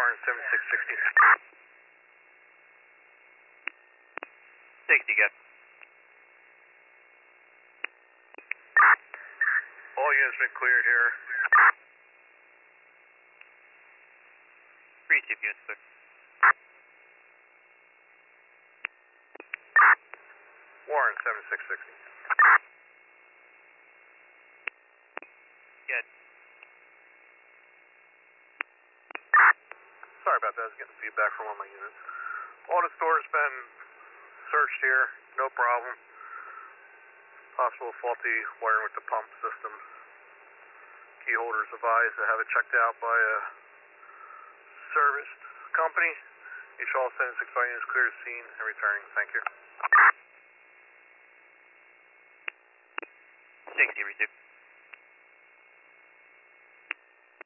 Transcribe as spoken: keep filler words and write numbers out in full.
Warren seven six sixty. sixty, good. All units been cleared here. Receive units, clear. Warren seven six sixty. Good. Sorry about that, I was getting feedback from one of my units. All the stores been searched here, no problem. Possible faulty wiring with the pump system. Key holders advised to have it checked out by a serviced company. Each all seven six five units clear the scene and returning. Thank you. sixty, receive.